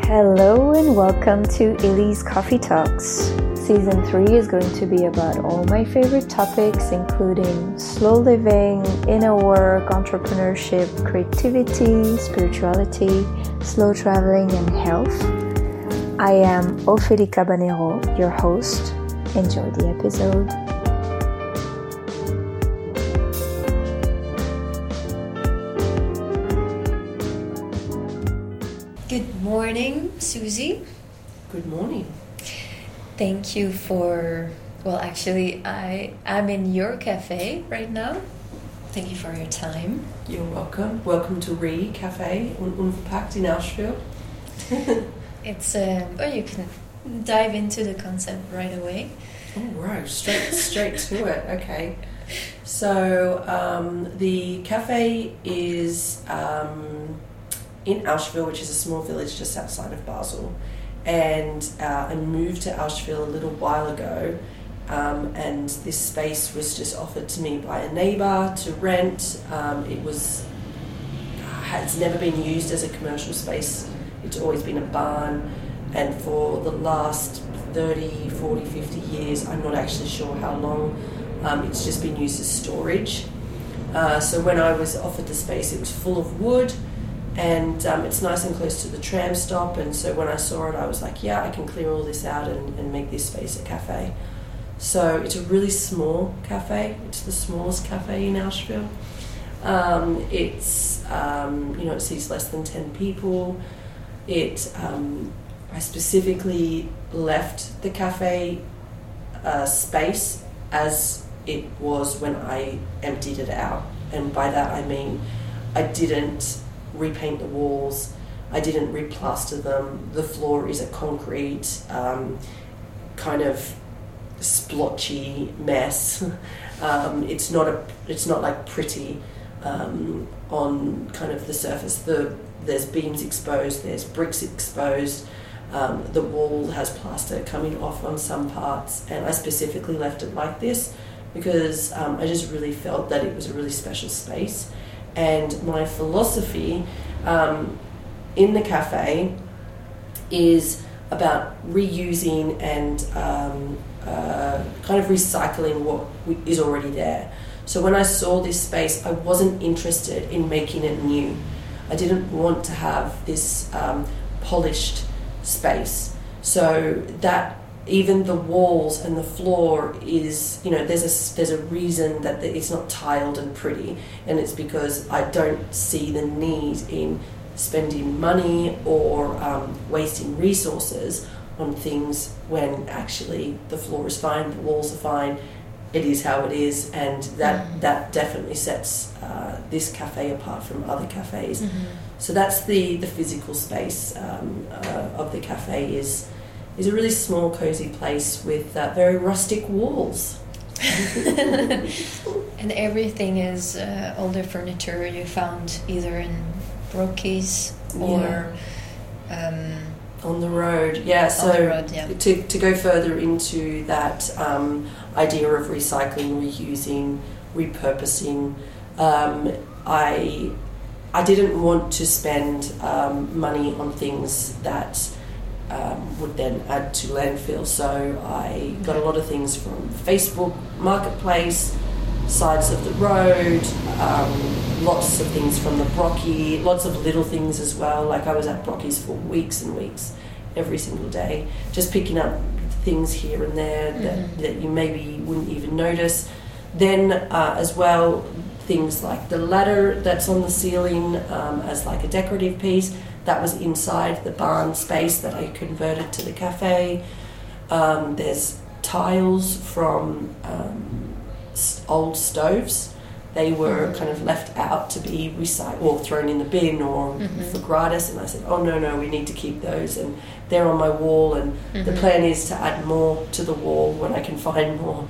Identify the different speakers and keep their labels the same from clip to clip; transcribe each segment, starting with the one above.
Speaker 1: Hello and welcome to Illy's Coffee Talks. Season 3 is going to be about all my favorite topics, including slow living, inner work, entrepreneurship, creativity, spirituality, slow traveling, and health. I am Ophélie Cabanero, your host. Enjoy the episode. Good morning, Susie.
Speaker 2: Good morning.
Speaker 1: Thank you for, I'm in your cafe right now. Thank you for your time.
Speaker 2: You're welcome. Welcome to Re Cafe Unverpackt in Asheville.
Speaker 1: It's, you can dive into the concept right away.
Speaker 2: Oh, right. Straight to it. Okay. So, the cafe is in Asheville, which is a small village just outside of Basel. And I moved to Asheville a little while ago, and this space was just offered to me by a neighbour to rent. It's never been used as a commercial space. It's always been a barn, and for the last 30, 40, 50 years, I'm not actually sure how long, it's just been used as storage. So when I was offered the space, it was full of wood, and it's nice and close to the tram stop, and so when I saw it I was like, yeah, I can clear all this out and make this space a cafe. So it's a really small cafe. It's the smallest cafe in Asheville. It seats less than 10 people. I specifically left the cafe space as it was when I emptied it out, and by that I mean I didn't repaint the walls, I didn't replaster them. The floor is a concrete kind of splotchy mess. It's not like pretty on kind of the surface. There's beams exposed, there's bricks exposed, the wall has plaster coming off on some parts, and I specifically left it like this because I just really felt that it was a really special space. And my philosophy in the cafe is about reusing and kind of recycling what is already there. So when I saw this space, I wasn't interested in making it new. I didn't want to have this polished space, so that even the walls and the floor is, there's a reason that it's not tiled and pretty, and it's because I don't see the need in spending money or wasting resources on things when actually the floor is fine, the walls are fine, it is how it is, and that definitely sets this cafe apart from other cafes. Mm-hmm. So that's the physical space of the cafe is a really small, cozy place with very rustic walls.
Speaker 1: And everything is older furniture you found either in Brocky's or
Speaker 2: on the road. Yeah, so
Speaker 1: on the road, yeah.
Speaker 2: To go further into that idea of recycling, reusing, repurposing, I didn't want to spend money on things that would then add to landfill, so I got a lot of things from Facebook Marketplace, sides of the road, lots of things from the Brocky, lots of little things as well. Like I was at Brocky's for weeks and weeks, every single day, just picking up things here and there that you maybe wouldn't even notice. Then as well, things like the ladder that's on the ceiling as like a decorative piece, that was inside the barn space that I converted to the cafe. There's tiles from old stoves. They were kind of left out to be recycled or thrown in the bin or for gratis, and I said, oh no, we need to keep those, and they're on my wall, and the plan is to add more to the wall when I can find more.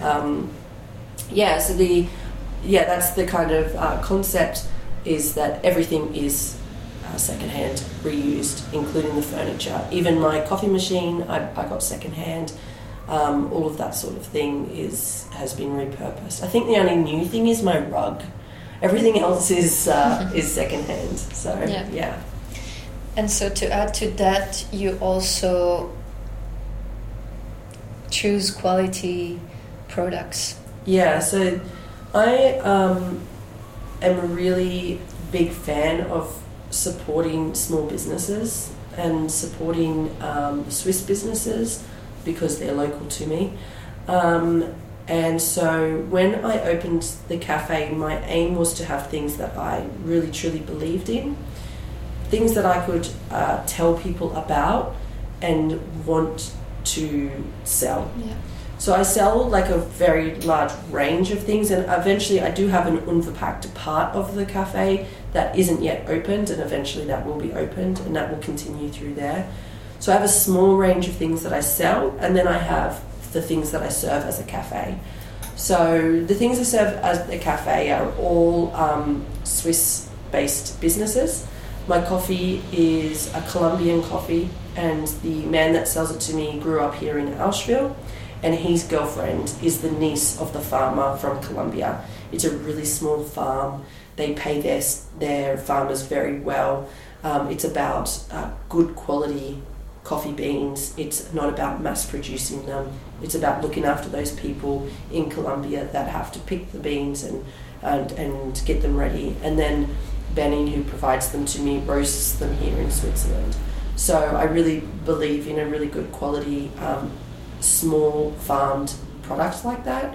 Speaker 2: That's the kind of concept, is that everything is secondhand, reused, including the furniture. Even my coffee machine, I got secondhand. All of that sort of thing has been repurposed. I think the only new thing is my rug. Everything else is secondhand. So yeah.
Speaker 1: And so to add to that, you also choose quality products.
Speaker 2: Yeah, so I am a really big fan of supporting small businesses and supporting Swiss businesses because they're local to me. And so when I opened the cafe, my aim was to have things that I really truly believed in, things that I could tell people about and want to sell.
Speaker 1: Yeah.
Speaker 2: So I sell like a very large range of things, and eventually I do have an unverpackt part of the cafe that isn't yet opened, and eventually that will be opened and that will continue through there. So I have a small range of things that I sell, and then I have the things that I serve as a cafe. So the things I serve as a cafe are all Swiss-based businesses. My coffee is a Colombian coffee, and the man that sells it to me grew up here in Allschwil, and his girlfriend is the niece of the farmer from Colombia. It's a really small farm. They pay their farmers very well. It's about good quality coffee beans. It's not about mass producing them. It's about looking after those people in Colombia that have to pick the beans and get them ready. And then Benin, who provides them to me, roasts them here in Switzerland. So I really believe in a really good quality, small farmed product like that.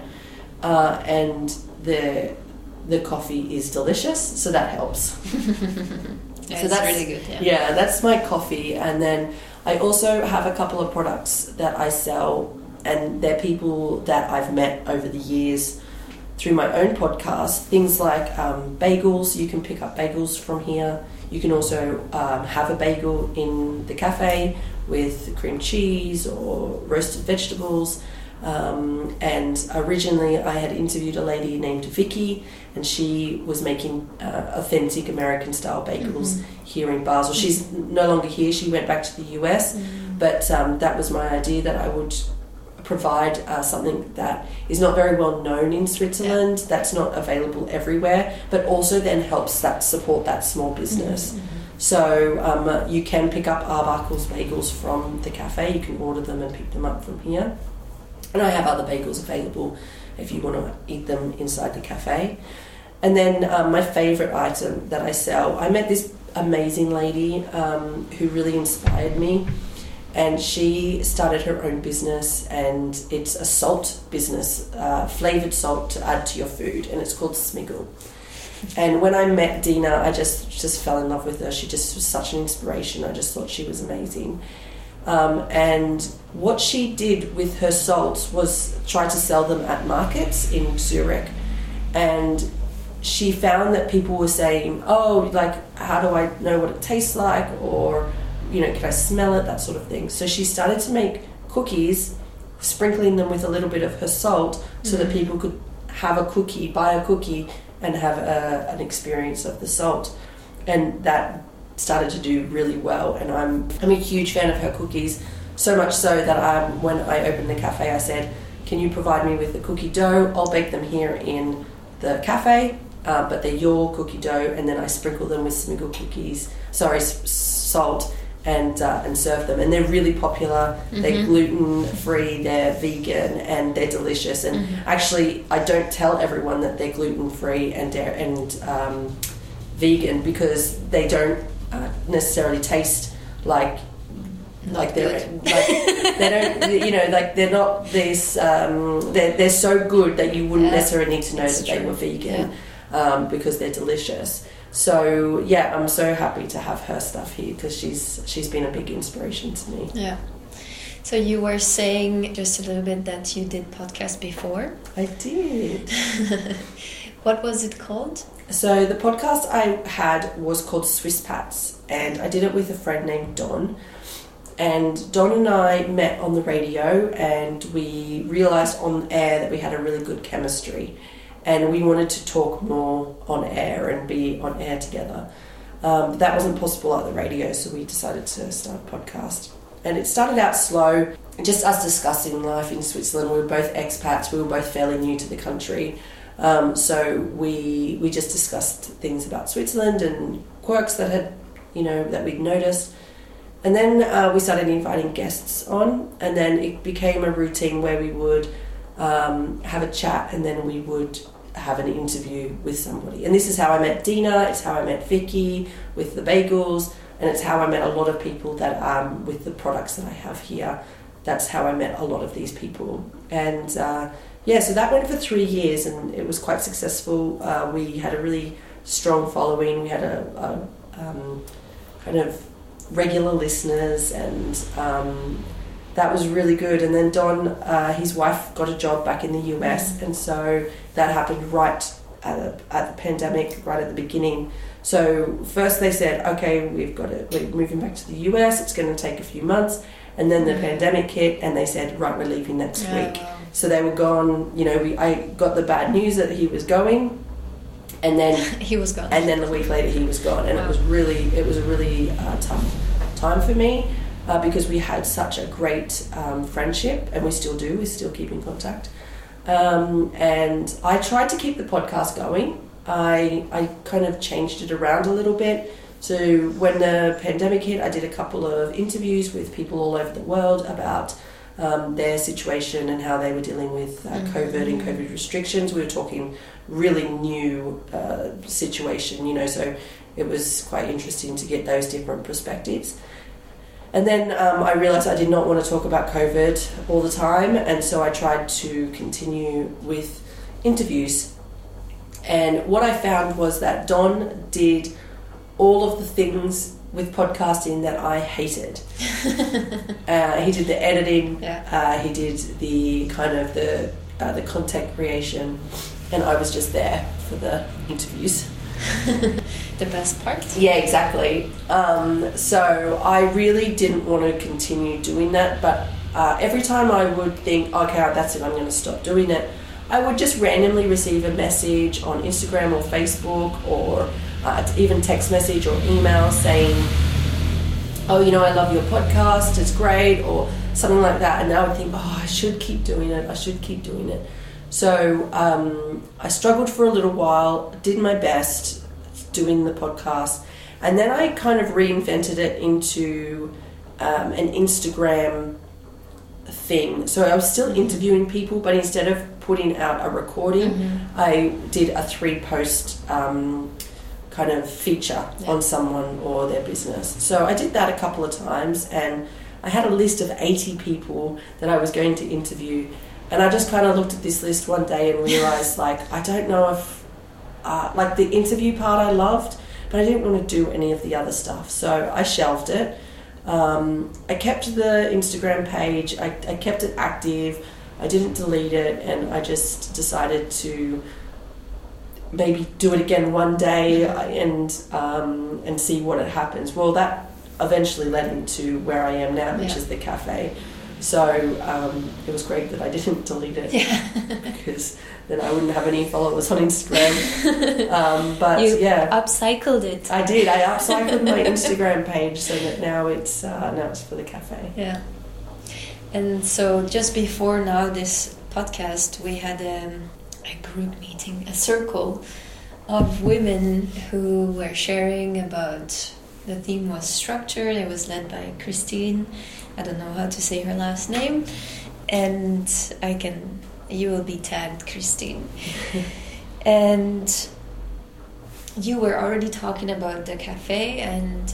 Speaker 2: And the coffee is delicious, so that helps.
Speaker 1: Yeah,
Speaker 2: so
Speaker 1: that's really good.
Speaker 2: Yeah, that's my coffee. And then I also have a couple of products that I sell, and they're people that I've met over the years through my own podcast. Things like bagels. You can pick up bagels from here. You can also have a bagel in the cafe with cream cheese or roasted vegetables. And originally I had interviewed a lady named Vicky, and she was making authentic American style bagels here in Basel. She's no longer here, she went back to the US, but that was my idea, that I would provide something that is not very well known in Switzerland, that's not available everywhere, but also then helps that support that small business. So you can pick up Arbuckle's bagels from the cafe, you can order them and pick them up from here. And I have other bagels available if you want to eat them inside the cafe. And then my favourite item that I sell, I met this amazing lady who really inspired me, and she started her own business, and it's a salt business, flavoured salt to add to your food, and it's called Smiggle. And when I met Dina, I just fell in love with her. She just was such an inspiration. I just thought she was amazing. And what she did with her salts was try to sell them at markets in Zurich, and she found that people were saying, oh, like, how do I know what it tastes like, or, you know, can I smell it, that sort of thing. So she started to make cookies, sprinkling them with a little bit of her salt, so that people could have a cookie, buy a cookie, and have an experience of the salt. And that started to do really well, and I'm a huge fan of her cookies, so much so that when I opened the cafe, I said, can you provide me with the cookie dough? I'll bake them here in the cafe, but they're your cookie dough, and then I sprinkle them with Smiggle salt, and serve them. And they're really popular. They're gluten free, they're vegan, and they're delicious. And actually, I don't tell everyone that they're gluten free and vegan, because they don't necessarily taste like they're they don't, you know, like they're not this they're so good that you wouldn't necessarily need to know that they were vegan, because they're delicious. So yeah, I'm so happy to have her stuff here, because she's been a big inspiration to me.
Speaker 1: Yeah. So you were saying just a little bit that you did podcast before.
Speaker 2: I did.
Speaker 1: What was it called?
Speaker 2: So the podcast I had was called Swiss Pats, and I did it with a friend named Don. And Don and I met on the radio, and we realised on air that we had a really good chemistry, and we wanted to talk more on air and be on air together. But that wasn't possible at the radio, so we decided to start a podcast. And it started out slow, just us discussing life in Switzerland. We were both expats, we were both fairly new to the country. So we just discussed things about Switzerland and quirks that had that we'd noticed. And then we started inviting guests on, and then it became a routine where we would have a chat, and then we would have an interview with somebody. And this is how I met Dina, it's how I met Vicky with the bagels, and it's how I met a lot of people that with the products that I have here. That's how I met a lot of these people. And so that went for 3 years, and it was quite successful. We had a really strong following. We had a kind of regular listeners, and that was really good. And then Don, his wife, got a job back in the US, and so that happened right at the pandemic, right at the beginning. So first they said, okay, we're moving back to the US, it's going to take a few months. And then the pandemic hit, and they said, right, we're leaving next week. Wow. So they were gone. I got the bad news that he was going, and then
Speaker 3: he was gone.
Speaker 2: And then a week later, he was gone, and wow. It was a really tough time for me because we had such a great friendship, and we still do. We still keep in contact, and I tried to keep the podcast going. I kind of changed it around a little bit. So when the pandemic hit, I did a couple of interviews with people all over the world about their situation and how they were dealing with COVID and COVID restrictions. We were talking really new situation, so it was quite interesting to get those different perspectives. And then I realised I did not want to talk about COVID all the time, and so I tried to continue with interviews. And what I found was that Don did all of the things with podcasting that I hated. He did the editing, he did the kind of the content creation, and I was just there for the interviews.
Speaker 3: The best part?
Speaker 2: Yeah, exactly. So I really didn't want to continue doing that, but every time I would think, okay, that's it, I'm going to stop doing it, I would just randomly receive a message on Instagram or Facebook or even text message or email saying, oh, I love your podcast, it's great, or something like that. And I would think, I should keep doing it. So I struggled for a little while, did my best doing the podcast, and then I kind of reinvented it into an Instagram thing. So I was still interviewing people, but instead of putting out a recording, I did a 3-post kind of feature on someone or their business. So I did that a couple of times, and I had a list of 80 people that I was going to interview, and I just kind of looked at this list one day and realized I don't know if the interview part I loved, but I didn't want to do any of the other stuff, so I shelved it. I kept the Instagram page, I kept it active, I didn't delete it, and I just decided to maybe do it again one day and see what happens. Well, that eventually led into where I am now, which is the cafe. So it was great that I didn't delete it because then I wouldn't have any followers on Instagram. But
Speaker 3: you upcycled it.
Speaker 2: I did. I upcycled my Instagram page so that now it's for the cafe.
Speaker 3: Yeah. And so just before now this podcast, we had a group meeting, a circle of women who were sharing about, the theme was structure. It was led by Christine. I don't know how to say her last name, and you will be tagged, Christine. And you were already talking about the cafe, and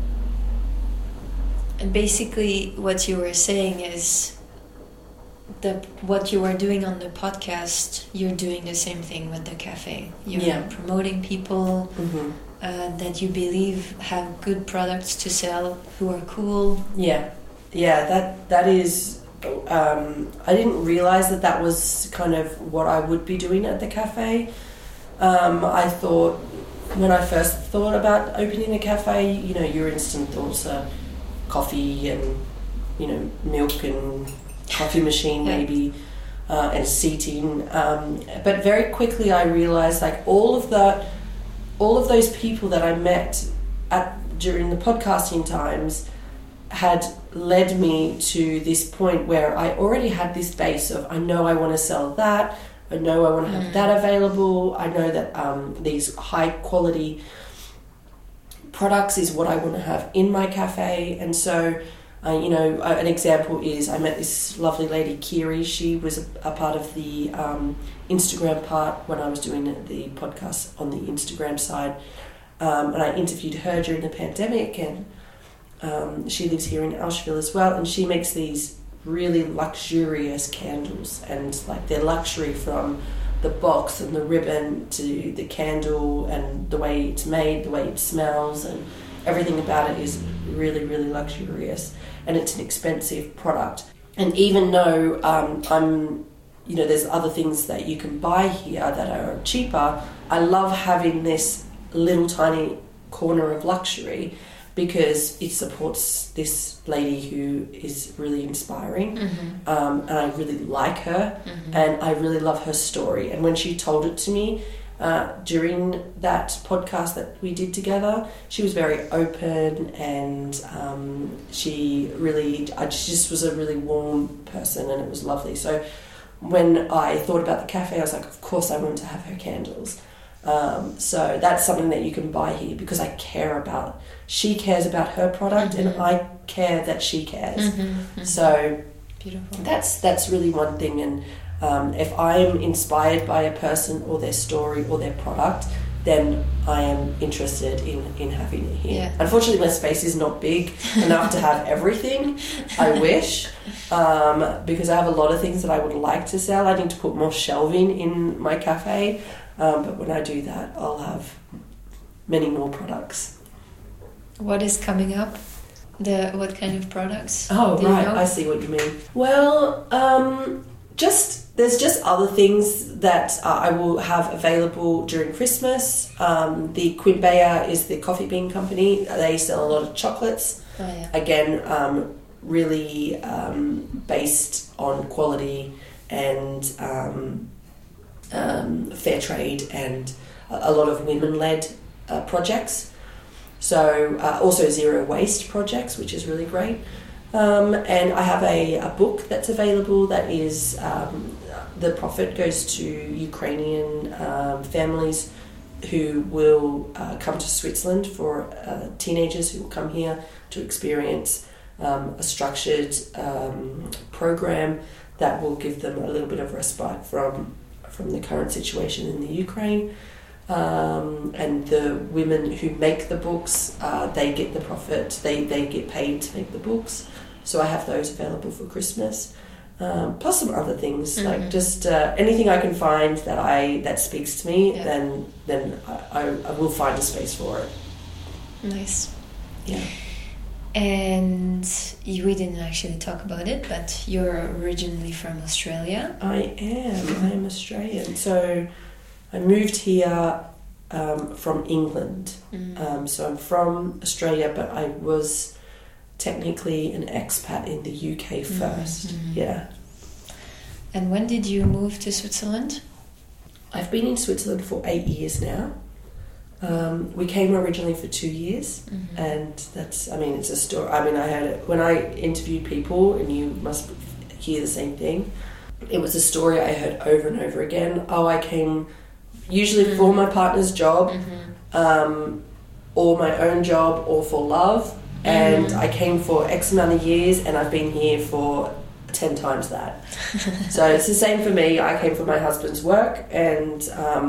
Speaker 3: basically what you were saying is what you are doing on the podcast, you're doing the same thing with the cafe. You're promoting people that you believe have good products to sell, who are cool.
Speaker 2: That is I didn't realize that was kind of what I would be doing at the cafe. I thought, when I first thought about opening a cafe, your instant thoughts are coffee and milk and coffee machine maybe and seating, but very quickly I realized all of those people that I met during the podcasting times had led me to this point where I already had this base of, I know I want to sell that, I know I want to have that available, I know that these high quality products is what I want to have in my cafe. And so, an example is I met this lovely lady, Kiri. She was a part of the Instagram part when I was doing the podcast on the Instagram side. And I interviewed her during the pandemic, and she lives here in Asheville as well, and she makes these really luxurious candles, and like they're luxury from the box and the ribbon to the candle, and the way it's made, the way it smells, and everything about it is really, really luxurious, and it's an expensive product. And even though there's other things that you can buy here that are cheaper, I love having this little tiny corner of luxury because it supports this lady who is really inspiring, and I really like her, and I really love her story. And when she told it to me during that podcast that we did together, she was very open, and she just was a really warm person, and it was lovely. So when I thought about the cafe, I was like, of course I want to have her candles. So that's something that you can buy here because she cares about her product, and I care that she cares. So
Speaker 3: beautiful.
Speaker 2: That's really one thing. And if I am inspired by a person or their story or their product, then I am interested in having it here.
Speaker 3: Yeah.
Speaker 2: Unfortunately, my space is not big enough to have everything. I wish, because I have a lot of things that I would like to sell. I need to put more shelving in my cafe. But when I do that, I'll have many more products.
Speaker 3: What is coming up? What kind of products?
Speaker 2: Oh,
Speaker 3: do
Speaker 2: right.
Speaker 3: you know?
Speaker 2: I see what you mean. Well, there's just other things that I will have available during Christmas. The Quimbaya is the coffee bean company. They sell a lot of chocolates.
Speaker 3: Oh, yeah.
Speaker 2: Again, really based on quality and fair trade, and a lot of women-led projects. So also zero waste projects, which is really great. And I have a book that's available that is the profit goes to Ukrainian families who will come to Switzerland for teenagers who will come here to experience a structured program that will give them a little bit of respite from the current situation in the Ukraine. And the women who make the books, they get the profit, they get paid to make the books. So I have those available for Christmas. Plus some other things, like just anything I can find that speaks to me, then I will find a space for it.
Speaker 3: Nice.
Speaker 2: Yeah.
Speaker 3: And we didn't actually talk about it, but you're originally from Australia.
Speaker 2: I am Australian. So I moved here from England. So I'm from Australia, but I was technically an expat in the UK first. Yeah.
Speaker 3: And when did you move to Switzerland?
Speaker 2: I've been in Switzerland for 8 years now. We came originally for 2 years, and it's a story. I had it when I interviewed people, and you must hear the same thing. It was a story I heard over and over again. Oh, I came usually for my partner's job, or my own job, or for love, and I came for X amount of years, and I've been here for 10 times that. So it's the same for me. I came for my husband's work, and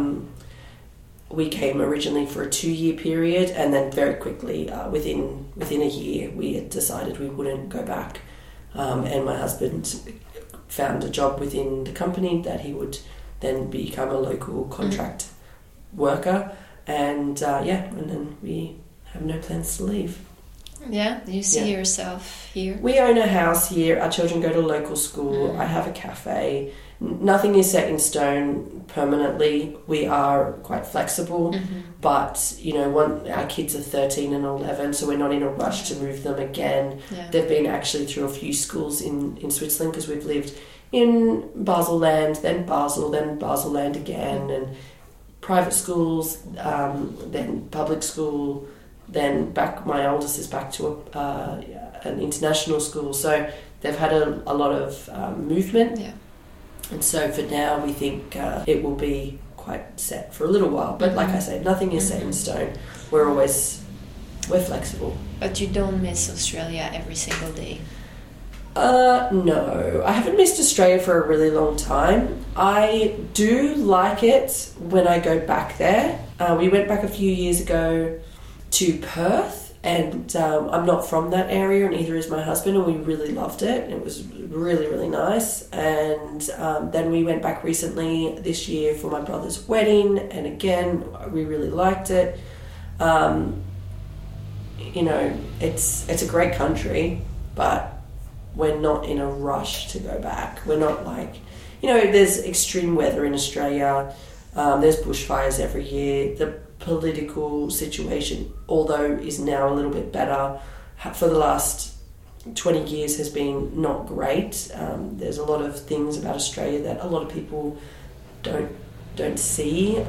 Speaker 2: we came originally for a 2-year period, and then very quickly, within a year, we had decided we wouldn't go back. And my husband found a job within the company that he would then become a local contract worker, and and then we have no plans to leave.
Speaker 3: Yeah, you see yourself here?
Speaker 2: We own a house here. Our children go to local school. I have a cafe. Nothing is set in stone permanently. We are quite flexible, but our kids are 13 and 11, so we're not in a rush to move them again. Yeah. They've been actually through a few schools in Switzerland, because we've lived in Basel-Land, then Basel, then Basel-Land again, and private schools, then public school, then my oldest is back to an international school. So they've had a lot of movement. Yeah. And so for now, we think it will be quite set for a little while. But like I say, nothing is set in stone. We're always we're flexible.
Speaker 3: But you don't miss Australia every single day?
Speaker 2: No. I haven't missed Australia for a really long time. I do like it when I go back there. We went back a few years ago to Perth, and I'm not from that area, and neither is my husband, and we really loved it. It was really, really nice. And then we went back recently this year for my brother's wedding, and again, we really liked it. You know, it's a great country, but we're not in a rush to go back. We're not like, you know, there's extreme weather in Australia. There's bushfires every year. The political situation, although is now a little bit better, for the last 20 years has been not great. There's a lot of things about Australia that a lot of people don't see.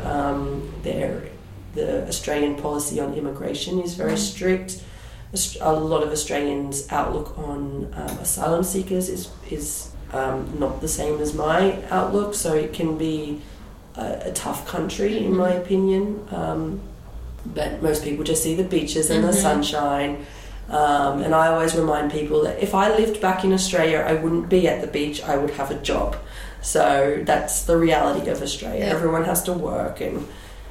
Speaker 2: The Australian policy on immigration is very strict. A lot of Australians' outlook on asylum seekers is not the same as my outlook, so it can be a tough country in my opinion. But most people just see the beaches and the sunshine. And I always remind people that if I lived back in Australia, I wouldn't be at the beach, I would have a job. So that's the reality of Australia. Yeah. Everyone has to work, and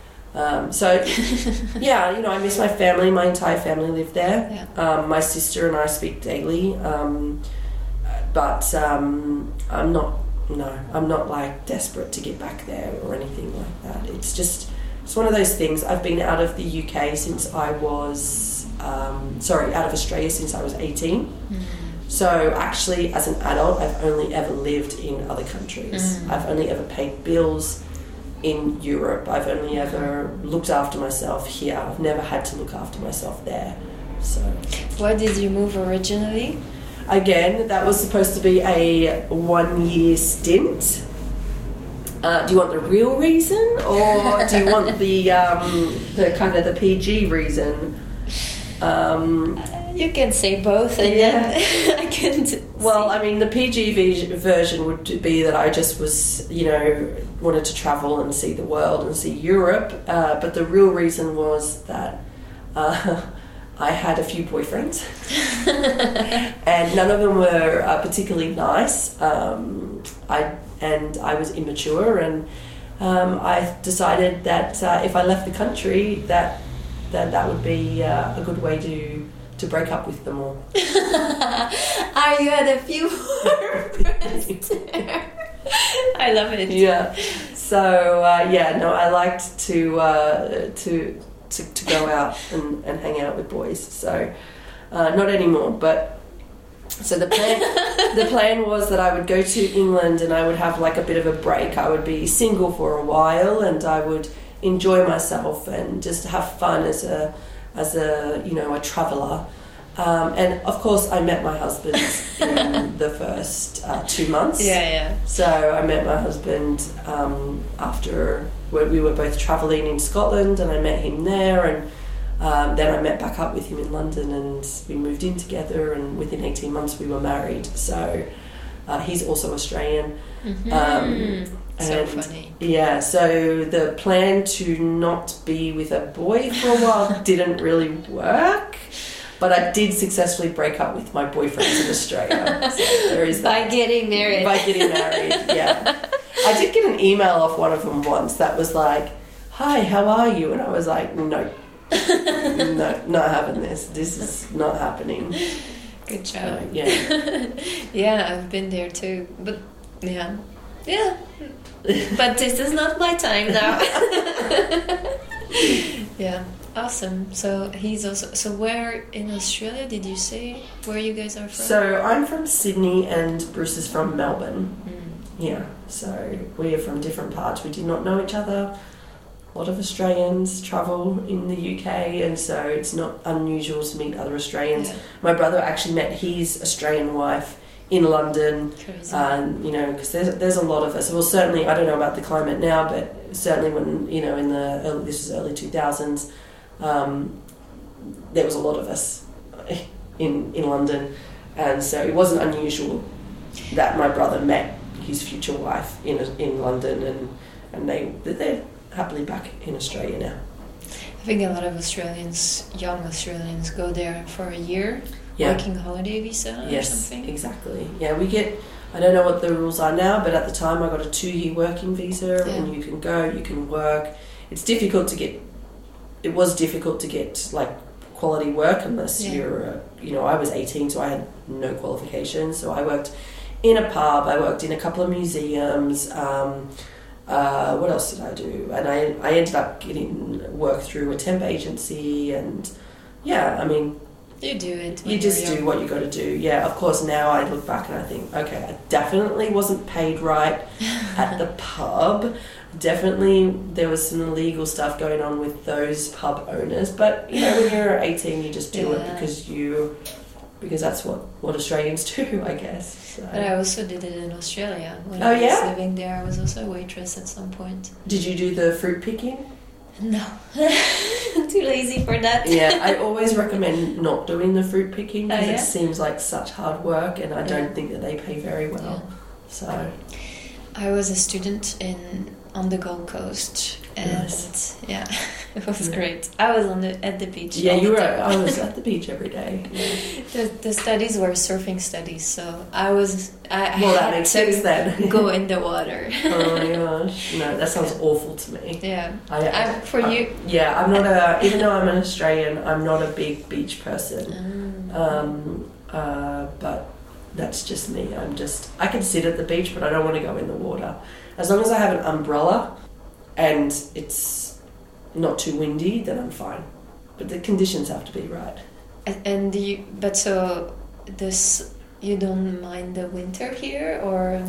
Speaker 2: yeah, you know, I miss my family. My entire family lived there. Yeah. My sister and I speak daily, but I'm not like desperate to get back there or anything like that. It's one of those things. I've been out of the UK since I was out of Australia since I was 18. So actually, as an adult, I've only ever lived in other countries. I've only ever paid bills in Europe. I've only ever looked after myself here. I've never had to look after myself there. So,
Speaker 3: why did you move originally?
Speaker 2: Again, that was supposed to be a 1-year stint. Do you want the real reason, or do you want the kind of the PG reason?
Speaker 3: You can say both, and then I can.
Speaker 2: Well, I mean, the PG version would be that I just was, you know, wanted to travel and see the world and see Europe. But the real reason was that I had a few boyfriends, and none of them were particularly nice. I was immature, and I decided that if I left the country, that would be a good way to break up with them all.
Speaker 3: You had a few friends there. I love it.
Speaker 2: Yeah. So I liked to go out and hang out with boys. So not anymore, but. So the plan was that I would go to England and I would have like a bit of a break. I would be single for a while and I would enjoy myself and just have fun as a you know, a traveller. And of course I met my husband in the first 2 months.
Speaker 3: Yeah.
Speaker 2: So I met my husband after we were both travelling in Scotland, and I met him there, and then I met back up with him in London, and we moved in together, and within 18 months we were married. So he's also Australian.
Speaker 3: So funny.
Speaker 2: Yeah, so the plan to not be with a boy for a while didn't really work, but I did successfully break up with my boyfriends in Australia. So there is that.
Speaker 3: By getting married.
Speaker 2: Yeah. I did get an email off one of them once that was like, "Hi, how are you?" And I was like, "No, not having this. This is not happening."
Speaker 3: Good job.
Speaker 2: Yeah.
Speaker 3: Yeah, I've been there too, but yeah. But this is not my time now. Yeah, awesome. So he's also. So where in Australia did you say where you guys are from?
Speaker 2: So I'm from Sydney and Bruce is from Melbourne. Yeah. So we are from different parts. We did not know each other. A lot of Australians travel in the UK, and so it's not unusual to meet other Australians. Yeah. My brother actually met his Australian wife in London.
Speaker 3: Crazy.
Speaker 2: You know, because there's a lot of us. Well, certainly I don't know about the climate now, but certainly when, you know, in this was early 2000s, there was a lot of us in London, and so it wasn't unusual that my brother met his future wife in London, and they're happily back in Australia now.
Speaker 3: I think a lot of Australians, young Australians, go there for a year, working holiday visa or something.
Speaker 2: Exactly. Yeah, we get, I don't know what the rules are now, but at the time I got a 2-year working visa, and you can go, you can work. It was difficult to get like quality work unless you're, I was 18, so I had no qualifications. So I worked in a pub, I worked in a couple of museums. What else did I do? And I ended up getting work through a temp agency, and
Speaker 3: you do it.
Speaker 2: You just do what you got to do. Yeah, of course, now I look back and I think, okay, I definitely wasn't paid right at the pub. Definitely there was some illegal stuff going on with those pub owners. But, when you're 18, you just do it because that's what Australians do, I guess. So.
Speaker 3: But I also did it in Australia. When I was living there, I was also a waitress at some point.
Speaker 2: Did you do the fruit picking?
Speaker 3: No. Too lazy for that.
Speaker 2: Yeah, I always recommend not doing the fruit picking because it seems like such hard work, and I don't think that they pay very well. Yeah. So
Speaker 3: I was a student on the Gold Coast, and it was great. I was at the beach.
Speaker 2: Yeah, you were. I was at the beach every day. Yeah.
Speaker 3: The studies were surfing studies, so I
Speaker 2: that makes sense then.
Speaker 3: Go in the water.
Speaker 2: Oh my gosh, no, that sounds awful to me.
Speaker 3: Yeah,
Speaker 2: you. Yeah, I'm not even though I'm an Australian, I'm not a big beach person. But that's just me. I can sit at the beach, but I don't want to go in the water. As long as I have an umbrella and it's not too windy, then I'm fine. But the conditions have to be right.
Speaker 3: And you don't mind the winter here, or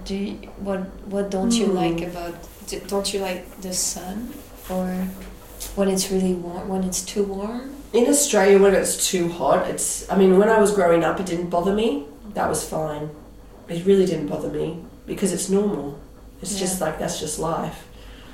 Speaker 3: what don't you like about? Don't you like the sun, or when it's really warm? When it's too warm?
Speaker 2: In Australia, when it's too hot, when I was growing up, it didn't bother me. That was fine. It really didn't bother me because it's normal. It's just like, that's just life.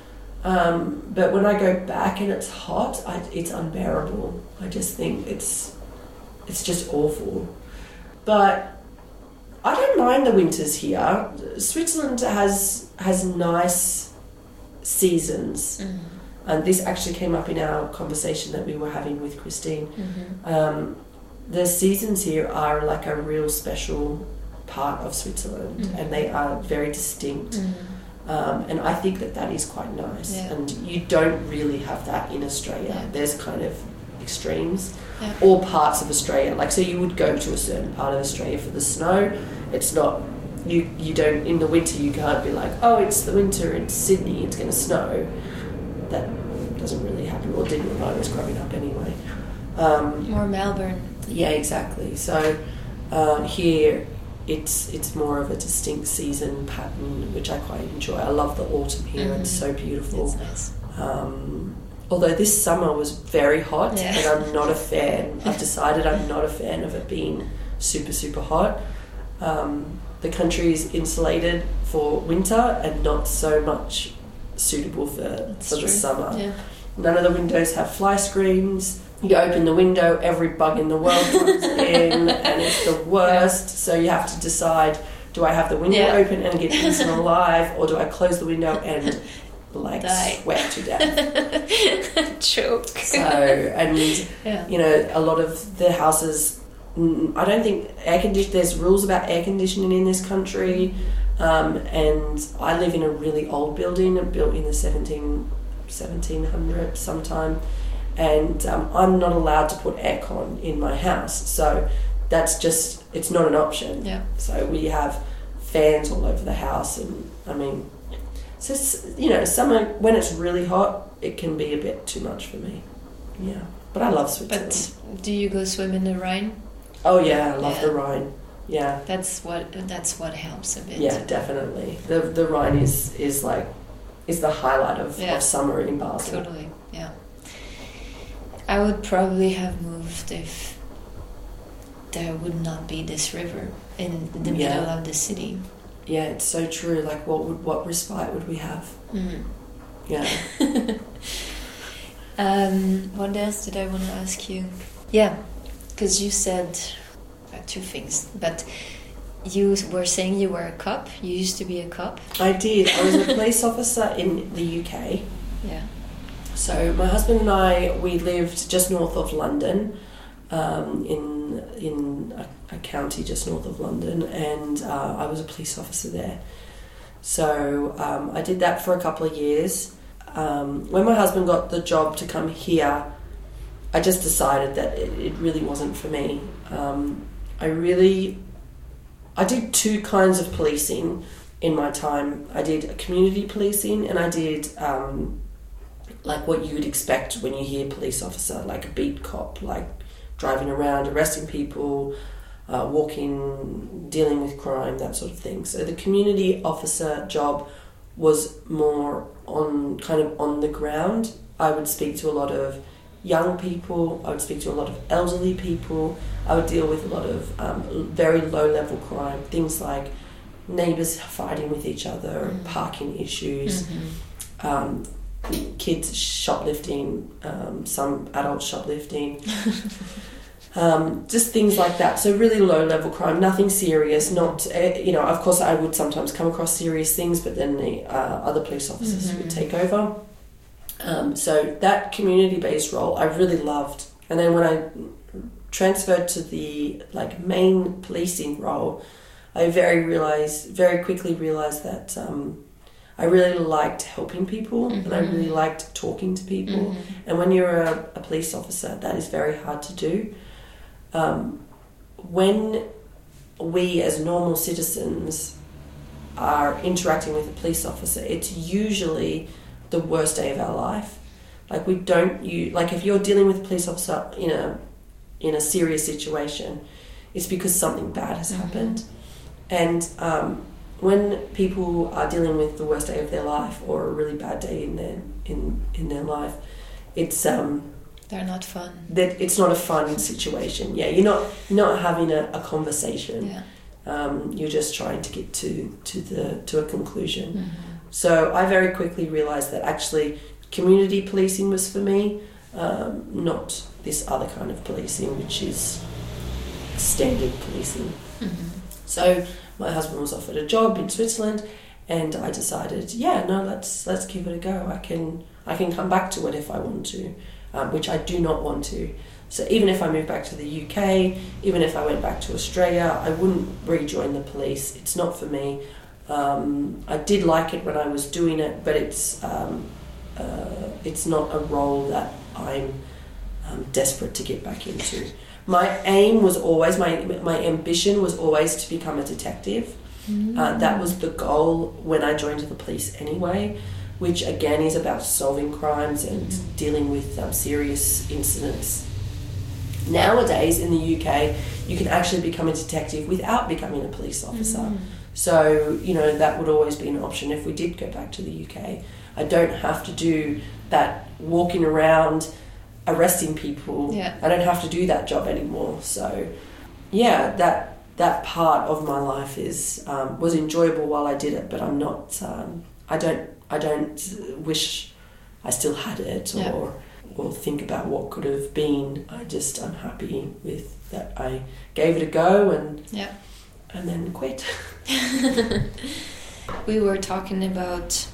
Speaker 2: But when I go back and it's hot, it's unbearable. I just think it's just awful. But I don't mind the winters here. Switzerland has nice seasons. Mm-hmm. And this actually came up in our conversation that we were having with Christine. Mm-hmm. The seasons here are like a real special part of Switzerland, and they are very distinct. And I think that is quite nice. Yeah. And you don't really have that in Australia. Yeah. There's kind of extremes. Yeah. All parts of Australia. Like, so you would go to a certain part of Australia for the snow. It's not, you don't, in the winter you can't be like, oh, it's the winter in Sydney, it's going to snow. That doesn't really happen, or didn't when I was growing up anyway.
Speaker 3: Or Melbourne.
Speaker 2: Yeah, exactly. So here it's more of a distinct season pattern, which I quite enjoy. I love the autumn here. Mm-hmm. It's so beautiful.
Speaker 3: It's nice.
Speaker 2: Although this summer was very hot, and I'm not a fan. I've decided I'm not a fan of it being super, super hot. The country is insulated for winter and not so much suitable for the summer. Yeah. None of the windows have fly screens. You open the window, every bug in the world comes in, and it's the worst. Yeah. So you have to decide, do I have the window open and get eaten alive, or do I close the window and sweat to death?
Speaker 3: Choke.
Speaker 2: So, and a lot of the houses, I don't think there's rules about air conditioning in this country, and I live in a really old building built in the 1700s sometime. And I'm not allowed to put aircon in my house, so it's not an option.
Speaker 3: Yeah.
Speaker 2: So we have fans all over the house, and summer when it's really hot, it can be a bit too much for me. Yeah, but I love Switzerland.
Speaker 3: But do you go swim in the Rhine?
Speaker 2: Oh yeah, I love the Rhine. Yeah,
Speaker 3: that's what helps a bit.
Speaker 2: Yeah, definitely. The Rhine is the highlight of summer in Basel.
Speaker 3: Totally. Yeah. I would probably have moved if there would not be this river in the middle of the city.
Speaker 2: Yeah, it's so true. Like, what respite would we have? Mm. Yeah.
Speaker 3: What else did I want to ask you? Yeah, because you said two things, but you were saying you were a cop. You used to be a cop.
Speaker 2: I did. I was a police officer in the UK.
Speaker 3: Yeah.
Speaker 2: So my husband and I, we lived just north of London, in a county just north of London, and I was a police officer there. So I did that for a couple of years. When my husband got the job to come here, I just decided that it really wasn't for me. I did two kinds of policing in my time. I did community policing, and I did like what you would expect when you hear police officer, like a beat cop, like driving around, arresting people, walking, dealing with crime, that sort of thing. So the community officer job was more on the ground. I would speak to a lot of young people, I would speak to a lot of elderly people, I would deal with a lot of very low level crime, things like neighbours fighting with each other, parking issues, kids shoplifting, some adults shoplifting, just things like that. So really low level crime, nothing serious, not, of course I would sometimes come across serious things, but then the other police officers would take over. So that community-based role I really loved. And then when I transferred to the main policing role, I very quickly realised that I really liked helping people, and I really liked talking to people. And when you're a police officer, that is very hard to do. When we as normal citizens are interacting with a police officer, it's usually the worst day of our life. If you're dealing with a police officer in a serious situation, it's because something bad has happened. And when people are dealing with the worst day of their life or a really bad day in their life, it's
Speaker 3: they're not fun.
Speaker 2: That it's not a fun situation. Yeah, you're not having a conversation. Yeah. You're just trying to get to a conclusion. So I very quickly realised that actually community policing was for me, not this other kind of policing, which is standard policing. So my husband was offered a job in Switzerland, and I decided, let's give it a go. I can come back to it if I want to, which I do not want to. So even if I moved back to the UK, even if I went back to Australia, I wouldn't rejoin the police. It's not for me. I did like it when I was doing it, but it's not a role that I'm desperate to get back into. My aim was always, my ambition was always to become a detective. That was the goal when I joined the police anyway, which again is about solving crimes and dealing with serious incidents. Nowadays in the UK, you can actually become a detective without becoming a police officer. So, that would always be an option if we did go back to the UK. I don't have to do that walking around arresting people. Yeah. I don't have to do that job anymore. So, that part of my life was enjoyable while I did it, but I'm not. I don't wish I still had it or think about what could have been. I'm happy with that. I gave it a go and then quit.
Speaker 3: We were talking about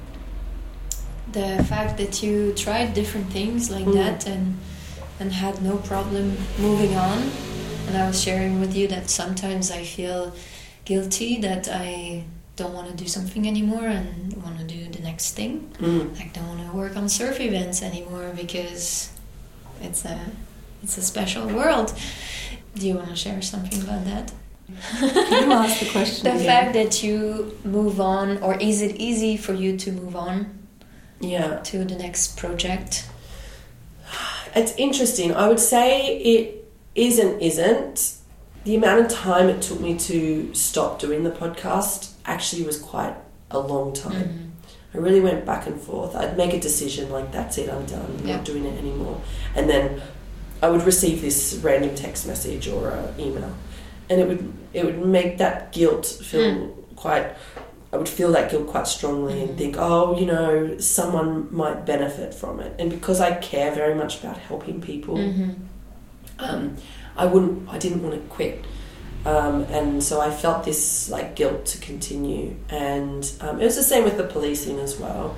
Speaker 3: the fact that you tried different things like that and had no problem moving on, and I was sharing with you that sometimes I feel guilty that I don't want to do something anymore and want to do the next thing. I don't want to work on surf events anymore because it's a special world. Do you want to share something about that?
Speaker 2: Can you ask the question
Speaker 3: The fact that you move on, or is it easy for you to move on to the next project?
Speaker 2: It's interesting. I would say it isn't. The amount of time it took me to stop doing the podcast actually was quite a long time. I really went back and forth. I'd make a decision like, that's it, I'm done, I'm not doing it anymore. And then I would receive this random text message or an email, and it would make that guilt feel I would feel that guilt quite strongly and think, someone might benefit from it. And because I care very much about helping people, I didn't want to quit. And so I felt this like guilt to continue, and it was the same with the policing as well,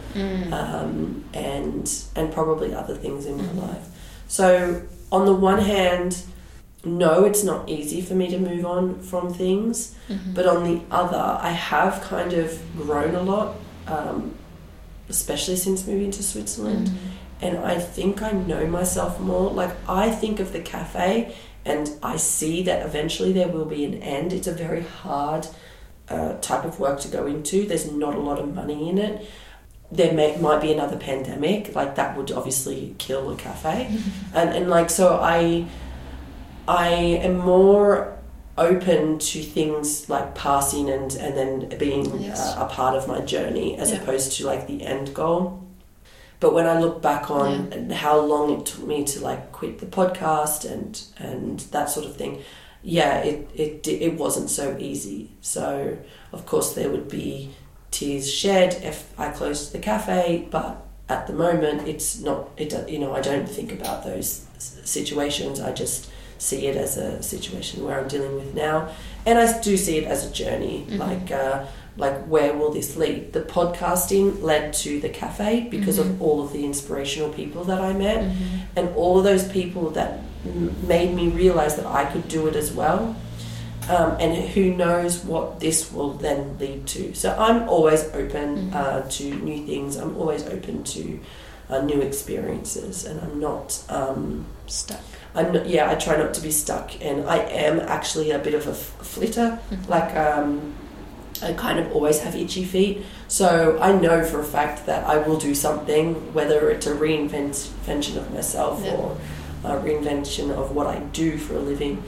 Speaker 2: and probably other things in my life. So on the one hand, no, it's not easy for me to move on from things, but on the other, I have kind of grown a lot, especially since moving to Switzerland, and I think I know myself more. Like, I think of the cafe and I see that eventually there will be an end. It's a very hard type of work to go into. There's not a lot of money in it. There might be another pandemic, like that would obviously kill a cafe. And like, so I am more open to things like passing and then being a part of my journey as opposed to like the end goal. But when I look back on how long it took me to like quit the podcast and that sort of thing, it wasn't so easy. So of course there would be tears shed if I closed the cafe, but at the moment it's not. I don't think about those situations. I just see it as a situation where I'm dealing with now, and I do see it as a journey. Like where will this lead? The podcasting led to the cafe because of all of the inspirational people that I met, and all of those people that made me realize that I could do it as well. And who knows what this will then lead to. So I'm always open to new things. I'm always open to new experiences, and I'm not
Speaker 3: stuck.
Speaker 2: I try not to be stuck, and I am actually a bit of a flitter. Like I kind of always have itchy feet, so I know for a fact that I will do something, whether it's a reinvention of myself or a reinvention of what I do for a living.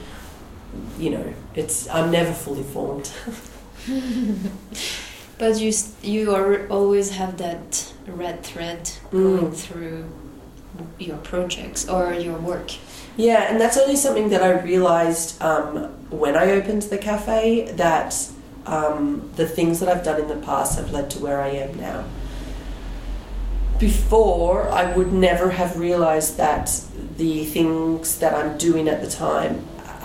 Speaker 2: I'm never fully formed.
Speaker 3: But you always have that red thread going through your projects or your work.
Speaker 2: Yeah, and that's only something that I realised when I opened the cafe, that the things that I've done in the past have led to where I am now. Before, I would never have realised that the things that I'm doing at the time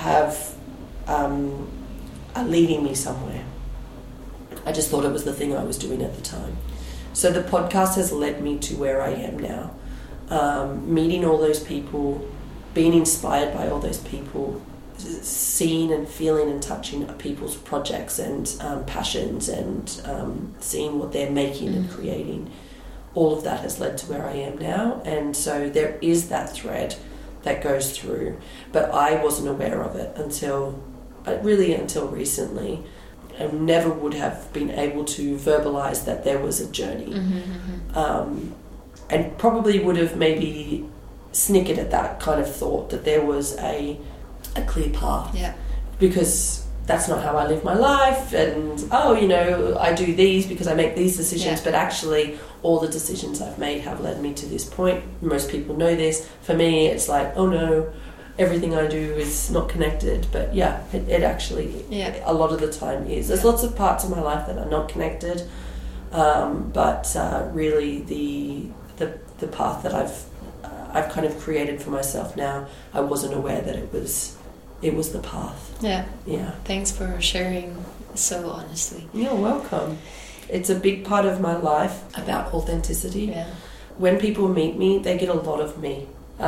Speaker 2: are leading me somewhere. I just thought it was the thing I was doing at the time. So the podcast has led me to where I am now. Meeting all those people, being inspired by all those people, seeing and feeling and touching people's projects and passions, and seeing what they're making and creating. All of that has led to where I am now. And so there is that thread that goes through, but I wasn't aware of it until recently. I never would have been able to verbalize that there was a journey, and probably would have maybe snickered at that kind of thought that there was a clear path, because that's not how I live my life, and I do these because I make these decisions, but actually all the decisions I've made have led me to this point. Most people know this. For me, it's like, oh no, everything I do is not connected, but it actually a lot of the time is. There's lots of parts of my life that are not connected, but really the path that I've kind of created for myself now, I wasn't aware that it was the path. Yeah.
Speaker 3: Thanks for sharing so honestly.
Speaker 2: You're welcome. It's a big part of my life about authenticity.
Speaker 3: Yeah.
Speaker 2: When people meet me, they get a lot of me.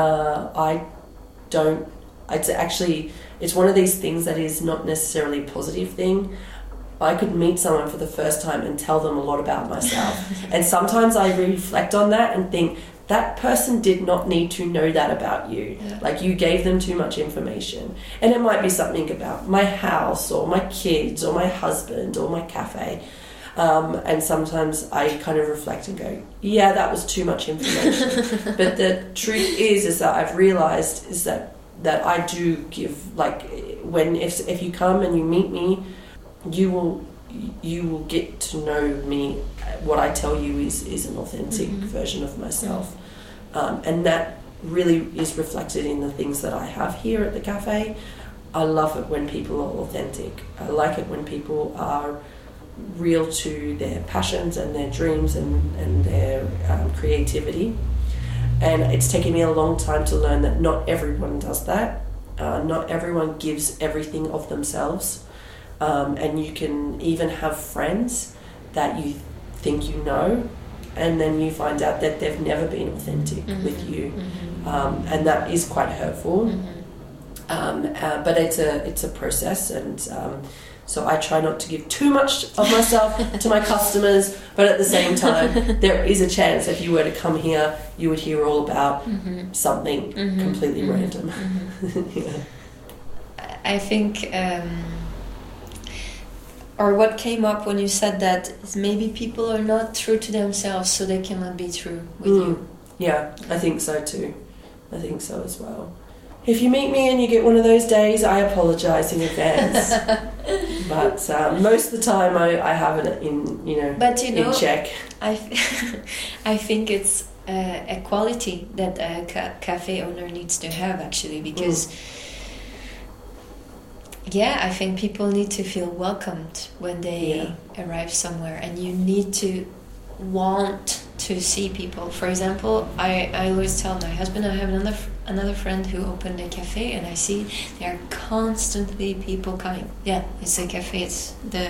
Speaker 2: It's one of these things that is not necessarily a positive thing. I could meet someone for the first time and tell them a lot about myself. And sometimes I reflect on that and think, that person did not need to know that about you. Yeah. Like, you gave them too much information. And it might be something about my house or my kids or my husband or my cafe. And sometimes I kind of reflect and go, yeah, that was too much information. But the truth is that I've realized is that I do give, like, if you come and you meet me, you will get to know me. What I tell you is an authentic version of myself. And that really is reflected in the things that I have here at the cafe. I love it when people are authentic. I like it when people are real to their passions and their dreams and their creativity. And it's taken me a long time to learn that not everyone does that. Not everyone gives everything of themselves, and you can even have friends that you think you know, and then you find out that they've never been authentic with you, and that is quite hurtful. But it's a process, and so I try not to give too much of myself to my customers, but at the same time, there is a chance if you were to come here, you would hear all about something completely random. Yeah.
Speaker 3: I think, or what came up when you said that is maybe people are not true to themselves, so they cannot be true with you.
Speaker 2: Yeah, I think so too. I think so as well. If you meet me and you get one of those days, I apologise in advance. But most of the time, I have it in check.
Speaker 3: I think it's a quality that a cafe owner needs to have, actually, because I think people need to feel welcomed when they arrive somewhere, and you need to want to see people. For example, I always tell my husband, I have another friend who opened a cafe, and I see there are constantly people coming. Yeah, it's a cafe. It's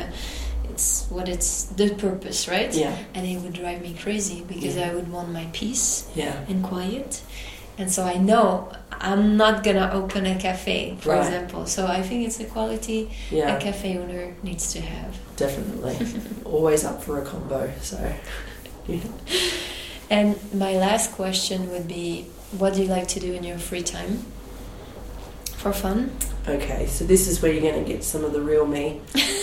Speaker 3: the purpose, right?
Speaker 2: Yeah.
Speaker 3: And it would drive me crazy because I would want my peace and quiet. And so I know I'm not gonna open a cafe, for example. So I think it's a quality a cafe owner needs to have.
Speaker 2: Definitely. Always up for a combo. So. Yeah.
Speaker 3: And my last question would be, what do you like to do in your free time for fun?
Speaker 2: Okay, so this is where you're going to get some of the real me.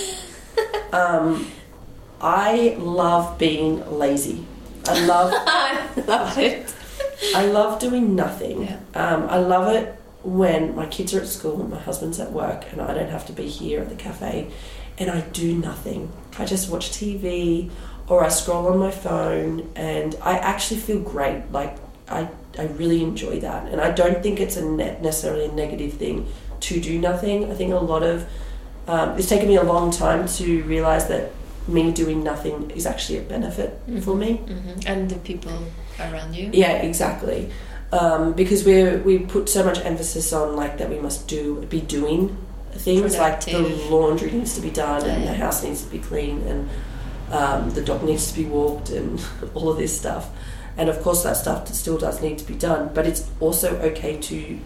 Speaker 2: I love being lazy. I love
Speaker 3: it.
Speaker 2: I love doing nothing.
Speaker 3: Yeah.
Speaker 2: I love it when my kids are at school and my husband's at work and I don't have to be here at the cafe, and I do nothing. I just watch TV or I scroll on my phone, and I actually feel great. Like, I really enjoy that, and I don't think it's necessarily a negative thing to do nothing. I think a lot of it's taken me a long time to realise that me doing nothing is actually a benefit for me.
Speaker 3: And the people around you.
Speaker 2: Yeah, exactly. Because we put so much emphasis on like that we must be doing things. Productive. Like the laundry needs to be done and the house needs to be clean and the dog needs to be walked and all of this stuff. And of course that stuff still does need to be done, but it's also okay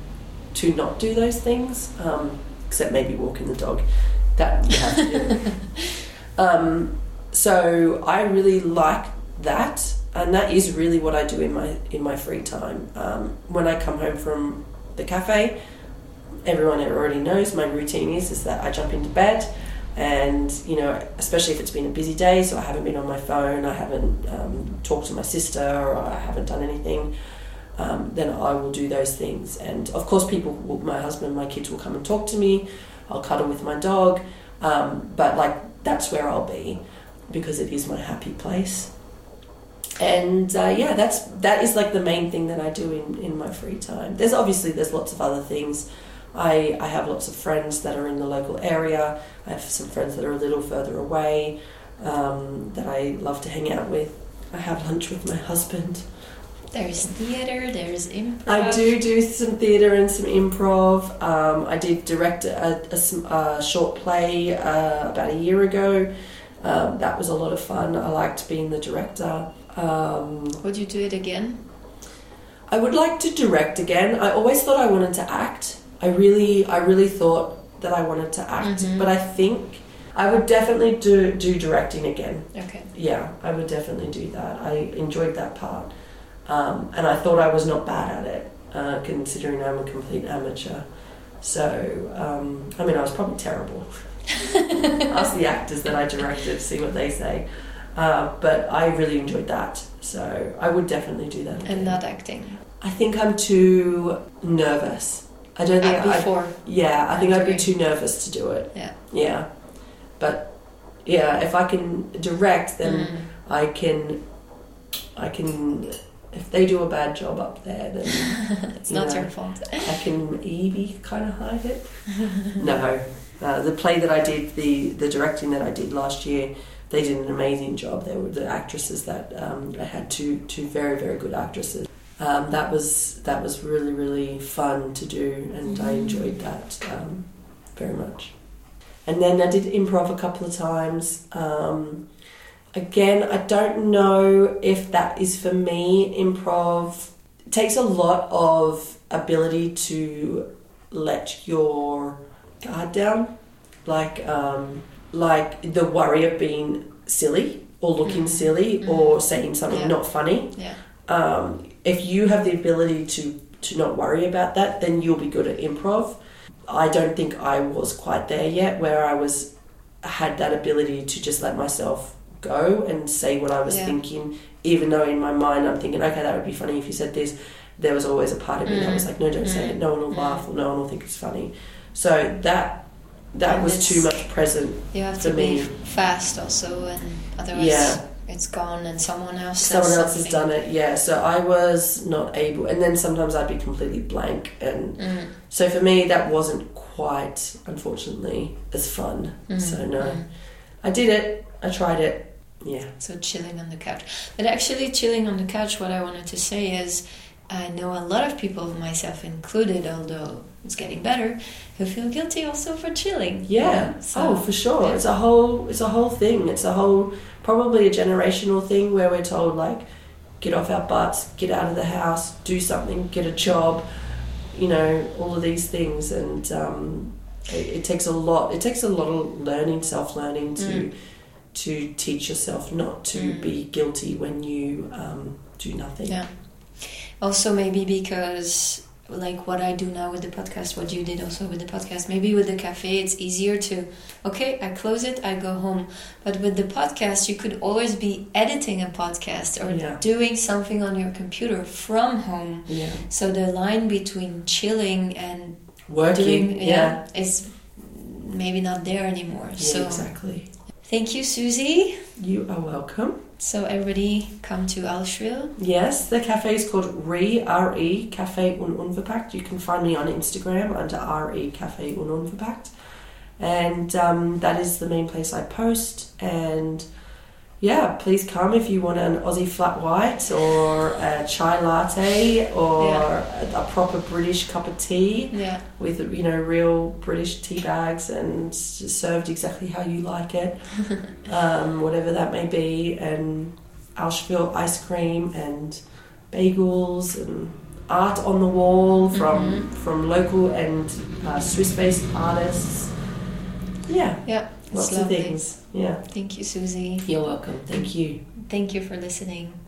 Speaker 2: to not do those things, except maybe walking the dog. That you have to do. So I really like that, and that is really what I do in my free time. When I come home from the cafe, everyone already knows my routine is that I jump into bed. And, especially if it's been a busy day, so I haven't been on my phone, I haven't talked to my sister, or I haven't done anything, then I will do those things. And, of course, my husband and my kids will come and talk to me. I'll cuddle with my dog. But, that's where I'll be, because it is my happy place. And, that is, the main thing that I do in my free time. There's lots of other things. I have lots of friends that are in the local area. I have some friends that are a little further away that I love to hang out with. I have lunch with my husband.
Speaker 3: There's theatre, there's improv.
Speaker 2: I do some theatre and some improv. I did direct a short play about a year ago. That was a lot of fun. I liked being the director.
Speaker 3: Would you do it again?
Speaker 2: I would like to direct again. I always thought I wanted to act. I really thought that I wanted to act, but I think I would definitely do directing again.
Speaker 3: Okay.
Speaker 2: Yeah, I would definitely do that. I enjoyed that part, and I thought I was not bad at it, considering I'm a complete amateur. So, I was probably terrible. Ask the actors that I directed, see what they say. But I really enjoyed that, so I would definitely do that again.
Speaker 3: And not acting?
Speaker 2: I think I'm too nervous. I don't think I think I'd be too nervous to do it.
Speaker 3: Yeah.
Speaker 2: Yeah. But if I can direct, then I can if they do a bad job up there, then
Speaker 3: it's not your fault.
Speaker 2: I can maybe kind of hide it. No. The play that I did, the directing that I did last year, they did an amazing job. They were the actresses that I had two very, very good actresses. That was really, really fun to do, and I enjoyed that very much. And then I did improv a couple of times. Again, I don't know if that is for me. Improv takes a lot of ability to let your guard down, like the worry of being silly or looking silly or saying something not funny.
Speaker 3: Yeah.
Speaker 2: If you have the ability to not worry about that, then you'll be good at improv. I don't think I was quite there yet, where I had that ability to just let myself go and say what I was thinking, even though in my mind I'm thinking, okay, that would be funny if you said this. There was always a part of me that was like, no, don't say it. No one will laugh, or no one will think it's funny. So that was too much present.
Speaker 3: You have
Speaker 2: for
Speaker 3: to
Speaker 2: me.
Speaker 3: be fast also, and otherwise it's gone and someone else
Speaker 2: has done it. Yeah, so I was not able, and then sometimes I'd be completely blank, and so for me that wasn't quite, unfortunately, as fun. So no, I did it. I tried it. Yeah.
Speaker 3: So chilling on the couch. But actually chilling on the couch, what I wanted to say is, I know a lot of people, myself included, although it's getting better, who feel guilty also for chilling.
Speaker 2: Yeah.
Speaker 3: So,
Speaker 2: for sure. Yeah. It's a whole thing. It's probably a generational thing where we're told, like, get off our butts, get out of the house, do something, get a job, all of these things. And it takes a lot. It takes a lot of learning, self-learning to teach yourself not to be guilty when you do nothing.
Speaker 3: Yeah. Also, maybe because, like what I do now with the podcast, what you did also with the podcast, maybe with the cafe, it's easier to, okay, I close it, I go home. But with the podcast, you could always be editing a podcast or doing something on your computer from home.
Speaker 2: Yeah.
Speaker 3: So the line between chilling and
Speaker 2: working
Speaker 3: is maybe not there anymore.
Speaker 2: Yeah,
Speaker 3: so
Speaker 2: exactly.
Speaker 3: Thank you, Susie.
Speaker 2: You are welcome.
Speaker 3: So everybody come to Allschwil.
Speaker 2: Yes, the cafe is called RE, Café und Unverpackt. You can find me on Instagram under RE Café und Unverpackt. And that is the main place I post. And yeah, please come if you want an Aussie flat white or a chai latte or a proper British cup of tea with, real British tea bags and served exactly how you like it, whatever that may be, and Allschwil ice cream and bagels and art on the wall from local and Swiss-based artists. Yeah. Lots of things. Yeah.
Speaker 3: Thank you, Susie.
Speaker 2: You're welcome. Thank you.
Speaker 3: Thank you for listening.